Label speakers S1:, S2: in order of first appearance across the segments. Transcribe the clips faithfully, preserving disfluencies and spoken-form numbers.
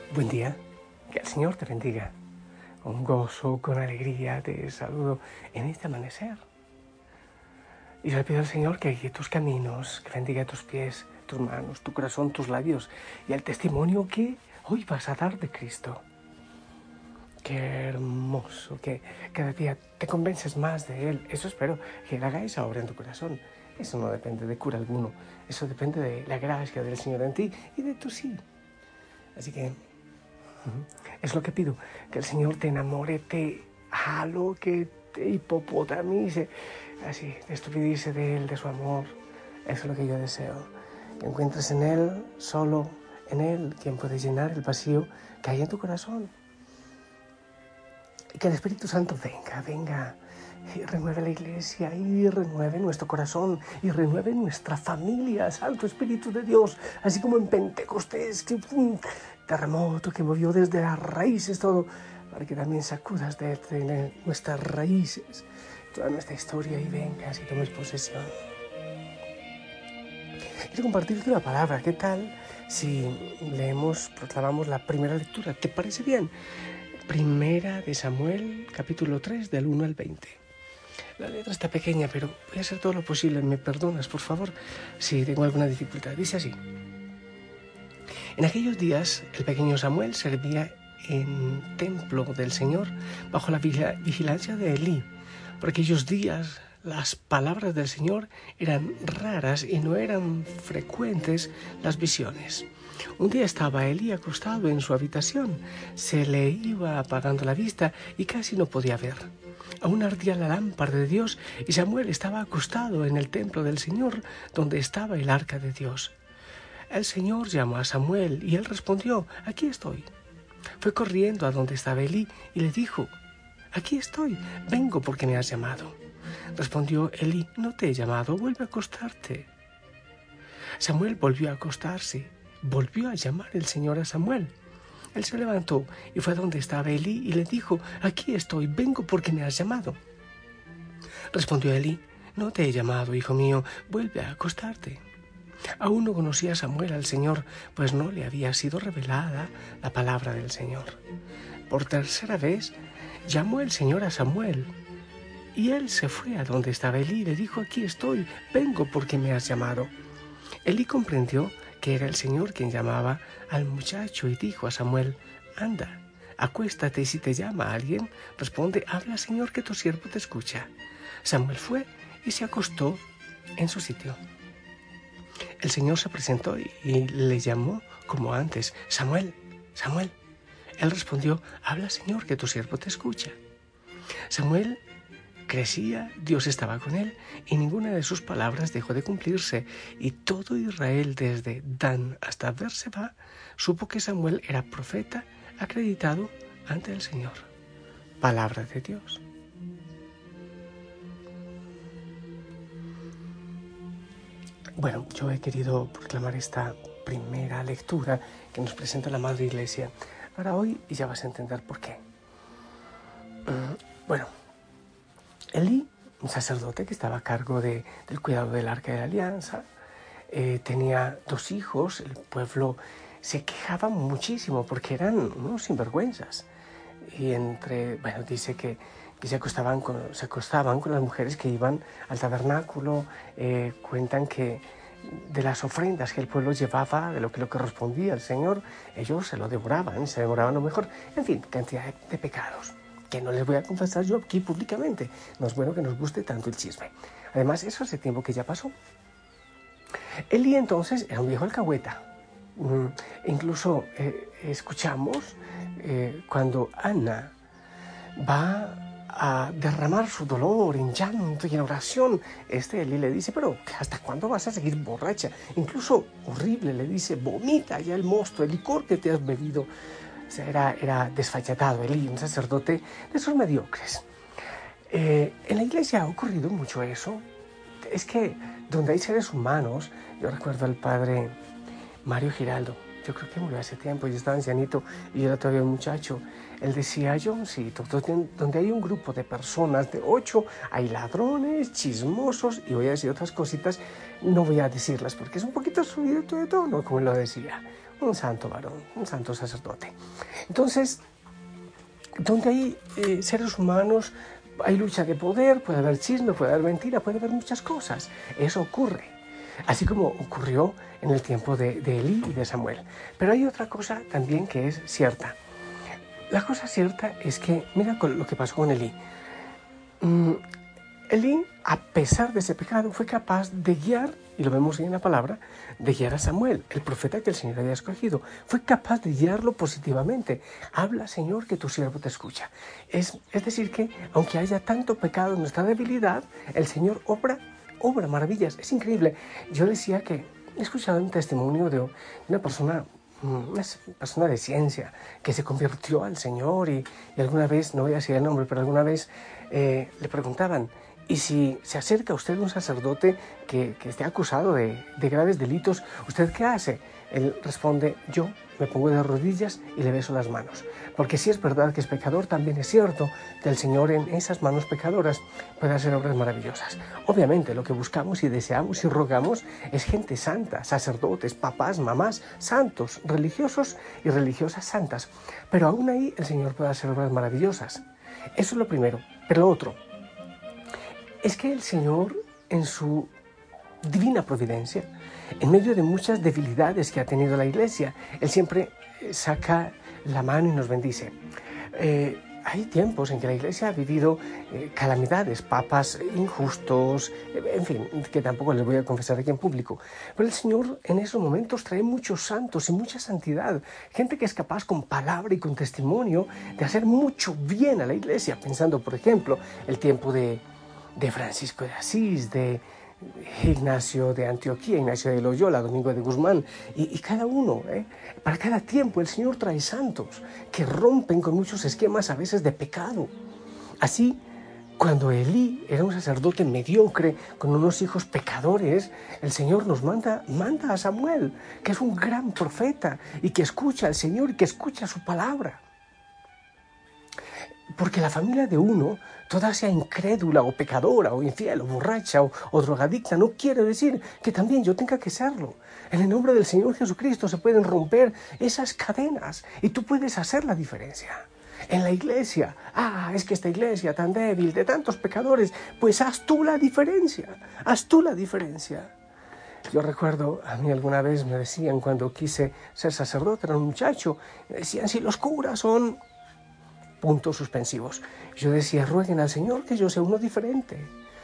S1: Buen día, que el Señor te bendiga. Con gozo, con alegría te saludo en este amanecer. Y le pido al Señor que guíe tus caminos, que bendiga tus pies, tus manos, tu corazón, tus labios y el testimonio que hoy vas a dar de Cristo. Qué hermoso, que cada día te convences más de Él. Eso espero que Él haga esa obra en tu corazón. Eso no depende de cura alguno. Eso depende de la gracia del Señor en ti y de tu sí. Así que es lo que pido, que el Señor te enamore, te jalo, que te hipopotamice, así, te estupidice de Él, de su amor. Eso es lo que yo deseo, que encuentres en Él, solo en Él, quien puede llenar el vacío que hay en tu corazón. Y que el Espíritu Santo venga, venga y renueve la iglesia y renueve nuestro corazón y renueve nuestra familia, Santo Espíritu de Dios, así como en Pentecostés, que fue un terremoto que movió desde las raíces todo, para que también sacudas desde nuestras raíces toda nuestra historia y vengas y tomes posesión. Quiero compartirte una palabra. ¿Qué tal si leemos, proclamamos la primera lectura? ¿Te parece bien? Primera de Samuel, capítulo tres, del uno al veinte. La letra está pequeña, pero voy a hacer todo lo posible. ¿Me perdonas, por favor, si tengo alguna dificultad? Dice así. En aquellos días, el pequeño Samuel servía en templo del Señor bajo la vigilancia de Elí. Por aquellos días, las palabras del Señor eran raras y no eran frecuentes las visiones. Un día estaba Elí acostado en su habitación. Se le iba apagando la vista y casi no podía ver. Aún ardía la lámpara de Dios y Samuel estaba acostado en el templo del Señor, donde estaba el arca de Dios. El Señor llamó a Samuel y él respondió: «Aquí estoy». Fue corriendo a donde estaba Elí y le dijo: «Aquí estoy, vengo porque me has llamado». Respondió Elí: «No te he llamado, vuelve a acostarte». Samuel volvió a acostarse. Volvió a llamar el Señor a Samuel. Él se levantó y fue a donde estaba Elí y le dijo: «Aquí estoy, vengo porque me has llamado». Respondió Elí: «No te he llamado, hijo mío, vuelve a acostarte». Aún no conocía Samuel al Señor, pues no le había sido revelada la palabra del Señor. Por tercera vez llamó el Señor a Samuel, y él se fue a donde estaba Elí y le dijo: «Aquí estoy, vengo porque me has llamado». Elí comprendió que era el Señor quien llamaba al muchacho y dijo a Samuel: «Anda, acuéstate, y si te llama alguien, responde: habla, Señor, que tu siervo te escucha». Samuel fue y se acostó en su sitio. El Señor se presentó y le llamó como antes: «Samuel, Samuel». Él respondió: «Habla, Señor, que tu siervo te escucha». Samuel crecía, Dios estaba con él y ninguna de sus palabras dejó de cumplirse. Y todo Israel, desde Dan hasta Berseba, supo que Samuel era profeta acreditado ante el Señor. Palabra de Dios. Bueno, yo he querido proclamar esta primera lectura que nos presenta la Madre Iglesia para hoy y ya vas a entender por qué. Bueno, Elí, un sacerdote que estaba a cargo de, del cuidado del Arca de la Alianza, eh, tenía dos hijos. El pueblo se quejaba muchísimo porque eran unos sinvergüenzas. Y entre, bueno, dice que, que se, acostaban con, se acostaban con las mujeres que iban al tabernáculo. Eh, cuentan que de las ofrendas que el pueblo llevaba, de lo que le correspondía al Señor, ellos se lo devoraban, se devoraban lo mejor. En fin, cantidad de, de pecados que no les voy a confesar yo aquí públicamente. No es bueno que nos guste tanto el chisme. Además, eso hace tiempo que ya pasó. Elí entonces era un viejo alcahueta. Mm, incluso eh, escuchamos eh, cuando Ana va a derramar su dolor en llanto y en oración. Este Elí le dice: «Pero ¿hasta cuándo vas a seguir borracha?». Incluso horrible le dice: «Vomita ya el mosto, el licor que te has bebido». O sea, era, era desfachatado Elí, un sacerdote de esos mediocres. Eh, en la iglesia ha ocurrido mucho eso. Es que donde hay seres humanos, yo recuerdo al padre Mario Giraldo, yo creo que murió hace tiempo, yo estaba ancianito y yo era todavía un muchacho. Él decía, Johncito, donde hay un grupo de personas de ocho, hay ladrones, chismosos, y voy a decir otras cositas, no voy a decirlas porque es un poquito subido de tono, como lo decía. Un santo varón, un santo sacerdote. Entonces, donde hay eh, seres humanos, hay lucha de poder, puede haber chisme, puede haber mentira, puede haber muchas cosas. Eso ocurre. Así como ocurrió en el tiempo de, de Elí y de Samuel. Pero hay otra cosa también que es cierta. La cosa cierta es que, mira lo que pasó con Elí. Mm, Elí, a pesar de ese pecado, fue capaz de guiar, y lo vemos ahí en la palabra, de guiar a Samuel, el profeta que el Señor había escogido. Fue capaz de guiarlo positivamente. Habla, Señor, que tu siervo te escucha. Es, es decir que, aunque haya tanto pecado en nuestra debilidad, el Señor obra, obra maravillas. Es increíble. Yo decía que he escuchado un testimonio de una persona, una persona de ciencia, que se convirtió al Señor y, y alguna vez, no voy a decir el nombre, pero alguna vez eh, le preguntaban, y si se acerca a usted un sacerdote que, que esté acusado de, de graves delitos, ¿usted qué hace? Él responde, yo me pongo de rodillas y le beso las manos. Porque si es verdad que es pecador, también es cierto que el Señor en esas manos pecadoras puede hacer obras maravillosas. Obviamente lo que buscamos y deseamos y rogamos es gente santa, sacerdotes, papás, mamás, santos, religiosos y religiosas santas. Pero aún ahí el Señor puede hacer obras maravillosas. Eso es lo primero. Pero lo otro es que el Señor, en su divina providencia, en medio de muchas debilidades que ha tenido la Iglesia, Él siempre saca la mano y nos bendice. Eh, hay tiempos en que la Iglesia ha vivido eh, calamidades, papas injustos, eh, en fin, que tampoco les voy a confesar aquí en público. Pero el Señor en esos momentos trae muchos santos y mucha santidad, gente que es capaz con palabra y con testimonio de hacer mucho bien a la Iglesia, pensando, por ejemplo, el tiempo de de Francisco de Asís, de Ignacio de Antioquía, Ignacio de Loyola, Domingo de Guzmán, y, y cada uno, ¿eh? para cada tiempo el Señor trae santos que rompen con muchos esquemas a veces de pecado. Así, cuando Elí era un sacerdote mediocre, con unos hijos pecadores, el Señor nos manda, manda a Samuel, que es un gran profeta, y que escucha al Señor y que escucha su palabra. Porque la familia de uno, toda sea incrédula o pecadora o infiel o borracha o, o drogadicta, no quiere decir que también yo tenga que serlo. En el nombre del Señor Jesucristo se pueden romper esas cadenas y tú puedes hacer la diferencia. En la iglesia, ah, es que esta iglesia tan débil, de tantos pecadores, pues haz tú la diferencia, haz tú la diferencia. Yo recuerdo, a mí alguna vez me decían cuando quise ser sacerdote, era un muchacho, me decían, si los curas son puntos suspensivos. Yo decía, rueguen al Señor que yo sea uno diferente.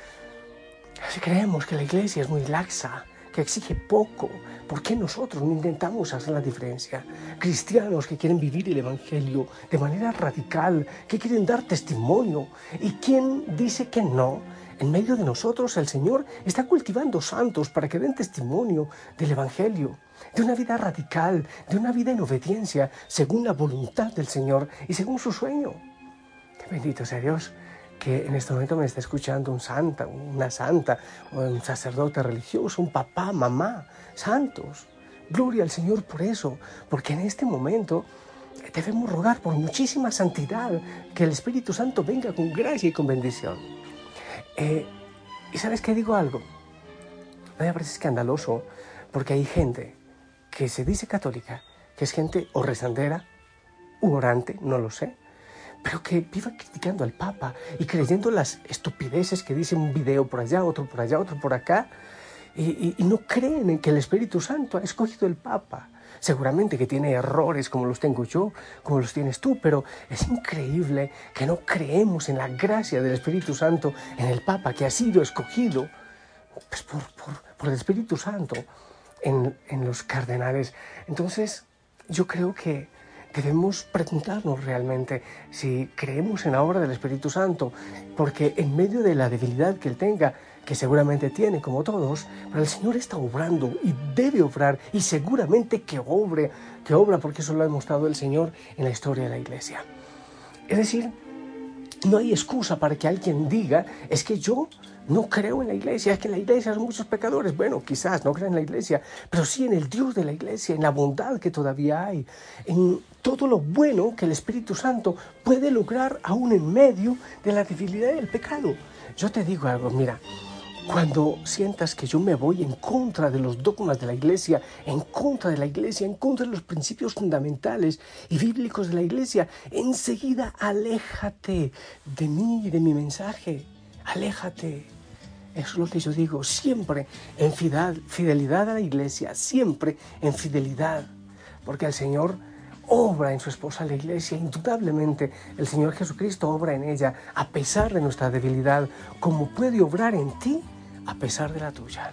S1: Si creemos que la iglesia es muy laxa, que exige poco, ¿por qué nosotros no intentamos hacer la diferencia? Cristianos que quieren vivir el Evangelio de manera radical, que quieren dar testimonio. ¿Y quién dice que no? En medio de nosotros el Señor está cultivando santos para que den testimonio del Evangelio, de una vida radical, de una vida en obediencia, según la voluntad del Señor y según su sueño. Qué bendito sea Dios que en este momento me está escuchando un santa, una santa, un sacerdote religioso, un papá, mamá, santos. Gloria al Señor por eso, porque en este momento debemos rogar por muchísima santidad, que el Espíritu Santo venga con gracia y con bendición. Eh, ¿Y sabes qué digo algo? A mí me parece escandaloso porque hay gente que se dice católica, que es gente o rezandera u orante, no lo sé, pero que viva criticando al Papa y creyendo las estupideces que dice un video por allá, otro por allá, otro por acá, y, y, y no creen en que el Espíritu Santo ha escogido el Papa. Seguramente que tiene errores como los tengo yo, como los tienes tú, pero es increíble que no creemos en la gracia del Espíritu Santo, en el Papa que ha sido escogido pues, por, por, por el Espíritu Santo en, en los cardenales. Entonces, yo creo que debemos preguntarnos realmente si creemos en la obra del Espíritu Santo, porque en medio de la debilidad que Él tenga, que seguramente tiene como todos, pero el Señor está obrando y debe obrar y seguramente que obre, que obra porque eso lo ha demostrado el Señor en la historia de la Iglesia. Es decir, No hay excusa para que alguien diga, es que yo no creo en la iglesia, es que en la iglesia hay muchos pecadores. Bueno, quizás no crean en la iglesia, pero sí en el Dios de la iglesia, en la bondad que todavía hay, en todo lo bueno que el Espíritu Santo puede lograr aún en medio de la debilidad del pecado. Yo te digo algo, mira, cuando sientas que yo me voy en contra de los dogmas de la iglesia, en contra de la iglesia, en contra de los principios fundamentales y bíblicos de la iglesia, enseguida aléjate de mí y de mi mensaje. Aléjate. Eso es lo que yo digo, siempre en fidelidad a la iglesia, siempre en fidelidad, porque el Señor obra en su esposa la iglesia, indudablemente el Señor Jesucristo obra en ella a pesar de nuestra debilidad, como puede obrar en ti a pesar de la tuya.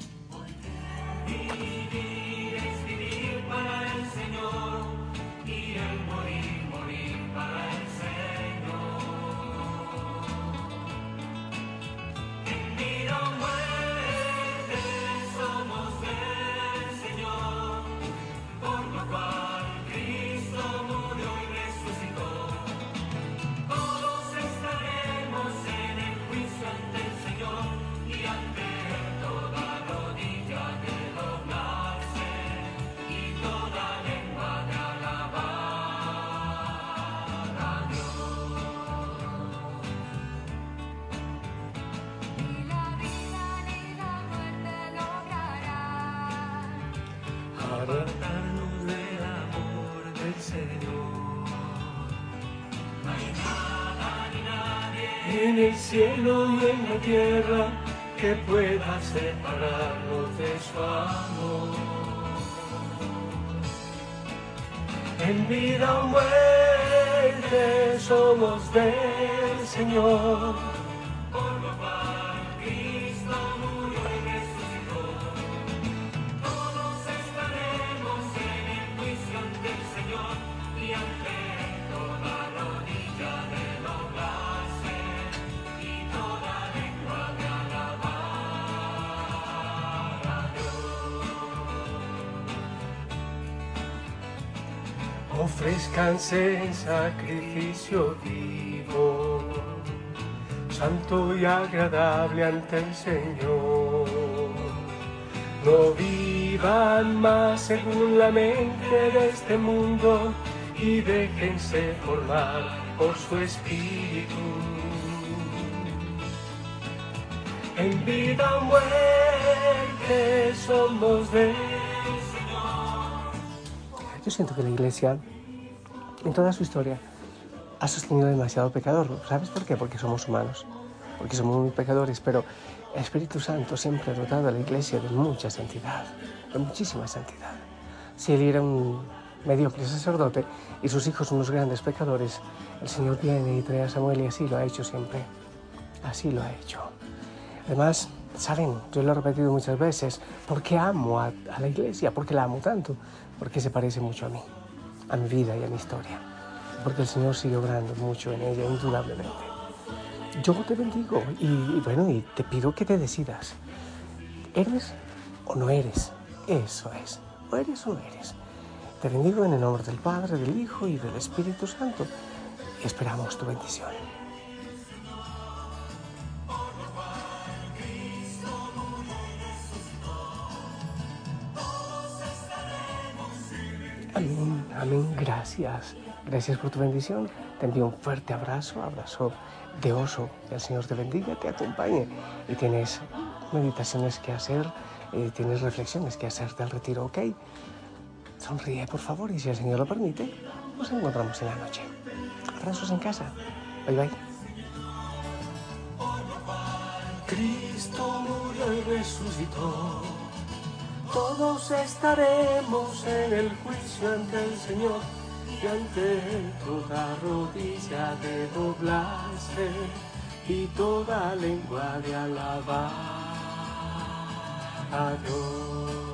S2: Apartarnos del amor del Señor. No hay nada ni nadie en el cielo y en la tierra que pueda separarnos de su amor. En vida o muerte somos del Señor. Por lo cual Cristo murió y resucitó. Todos estaremos en el juicio ante el Señor y ante toda rodilla de doblarse y toda lengua de alabar a Dios. Ofrézcanse en sacrificio vivo, santo y agradable ante el Señor. No vivan más según la mente de este mundo y déjense formar por su espíritu. En vida o muerte somos del Señor.
S1: Yo siento que la iglesia, en toda su historia, ha sostenido demasiado pecador. ¿Sabes por qué? Porque somos humanos, porque somos muy pecadores, pero el Espíritu Santo siempre ha dotado a la iglesia de mucha santidad, de muchísima santidad. Si él era un mediocre sacerdote y sus hijos unos grandes pecadores, el Señor viene y trae a Samuel y así lo ha hecho siempre. Así lo ha hecho. Además, saben, yo lo he repetido muchas veces, porque amo a, a la iglesia, porque la amo tanto, porque se parece mucho a mí, a mi vida y a mi historia, porque el Señor sigue obrando mucho en ella, indudablemente. Yo te bendigo y, y bueno, y te pido que te decidas. ¿Eres o no eres? Eso es. ¿O eres o no eres? Te bendigo en el nombre del Padre, del Hijo y del Espíritu Santo. Y esperamos tu bendición. Amén, amén, gracias. Gracias por tu bendición. Te envío un fuerte abrazo, abrazo de oso. Que el Señor te bendiga, te acompañe. Y tienes meditaciones que hacer, eh, tienes reflexiones que hacer del retiro, ¿ok? Sonríe, por favor, y si el Señor lo permite, nos encontramos en la noche. Abrazos en casa. Bye, bye.
S2: Cristo murió y resucitó. Todos estaremos en el juicio ante el Señor y ante toda rodilla de doblarse y toda lengua de alabar a Dios.